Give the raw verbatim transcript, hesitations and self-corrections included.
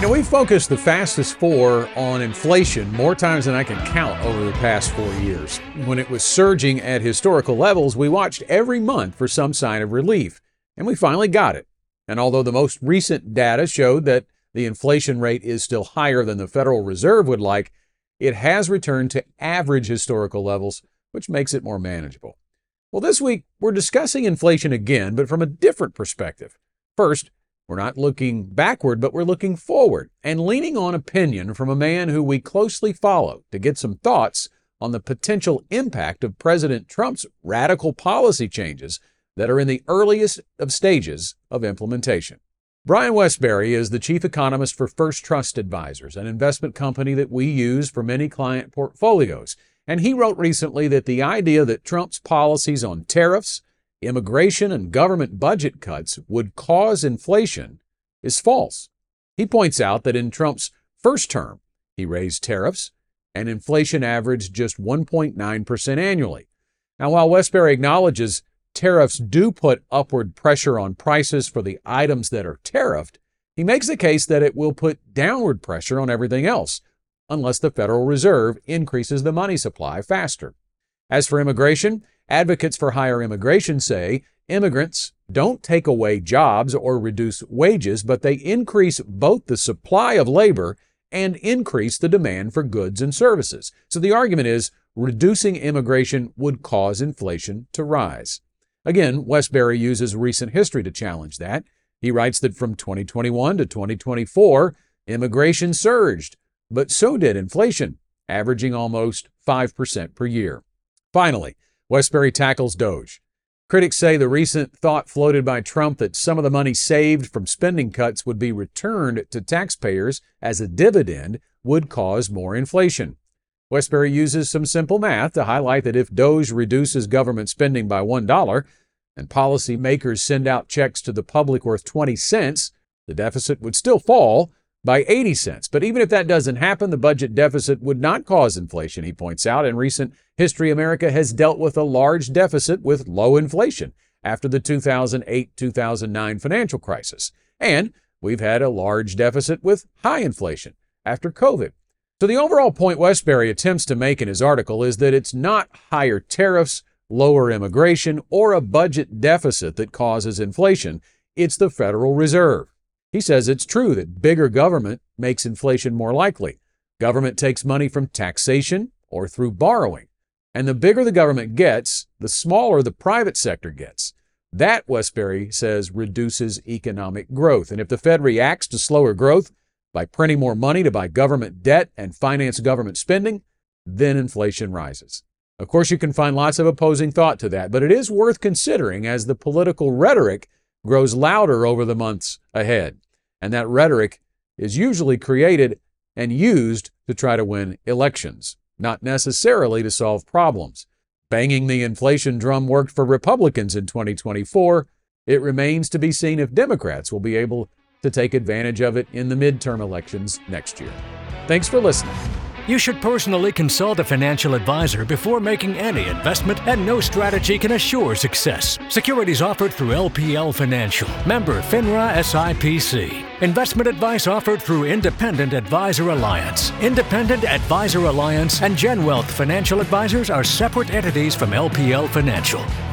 we focused the fastest four on inflation more times than I can count over the past four years. When it was surging at historical levels, we watched every month for some sign of relief, and we finally got it. And although the most recent data showed that the inflation rate is still higher than the Federal Reserve would like, it has returned to average historical levels, which makes it more manageable. Well, this week, we're discussing inflation again, but from a different perspective. First, we're not looking backward, but we're looking forward and leaning on opinion from a man who we closely follow to get some thoughts on the potential impact of President Trump's radical policy changes that are in the earliest of stages of implementation. Brian Wesbury is the chief economist for First Trust Advisors, an investment company that we use for many client portfolios. And he wrote recently that the idea that Trump's policies on tariffs, immigration, and government budget cuts would cause inflation is false. He points out that in Trump's first term, he raised tariffs, and inflation averaged just one point nine percent annually. Now, while Wesbury acknowledges tariffs do put upward pressure on prices for the items that are tariffed, he makes the case that it will put downward pressure on everything else, unless the Federal Reserve increases the money supply faster. As for immigration, advocates for higher immigration say immigrants don't take away jobs or reduce wages, but they increase both the supply of labor and increase the demand for goods and services. So the argument is reducing immigration would cause inflation to rise. Again, Wesbury uses recent history to challenge that. He writes that from twenty twenty-one to twenty twenty-four, immigration surged, but so did inflation, averaging almost five percent per year. Finally, Wesbury tackles Doge. Critics say the recent thought floated by Trump that some of the money saved from spending cuts would be returned to taxpayers as a dividend would cause more inflation. Wesbury uses some simple math to highlight that if Doge reduces government spending by one dollar and policymakers send out checks to the public worth twenty cents, the deficit would still fall by eighty cents. But even if that doesn't happen, the budget deficit would not cause inflation, he points out. In recent history, America has dealt with a large deficit with low inflation after the two thousand eight two thousand nine financial crisis. And we've had a large deficit with high inflation after COVID. So the overall point Wesbury attempts to make in his article is that it's not higher tariffs, lower immigration, or a budget deficit that causes inflation. It's the Federal Reserve. He says it's true that bigger government makes inflation more likely. Government takes money from taxation or through borrowing. And the bigger the government gets, the smaller the private sector gets. That, Wesbury says, reduces economic growth. And if the Fed reacts to slower growth by printing more money to buy government debt and finance government spending, then inflation rises. Of course, you can find lots of opposing thought to that, but it is worth considering as the political rhetoric grows louder over the months ahead. And that rhetoric is usually created and used to try to win elections, not necessarily to solve problems. Banging the inflation drum worked for Republicans in twenty twenty-four. It remains to be seen if Democrats will be able to take advantage of it in the midterm elections next year. Thanks for listening. You should personally consult a financial advisor before making any investment, and no strategy can assure success. Securities offered through L P L Financial. Member FINRA S I P C. Investment advice offered through Independent Advisor Alliance. Independent Advisor Alliance and GenWealth Financial Advisors are separate entities from L P L Financial.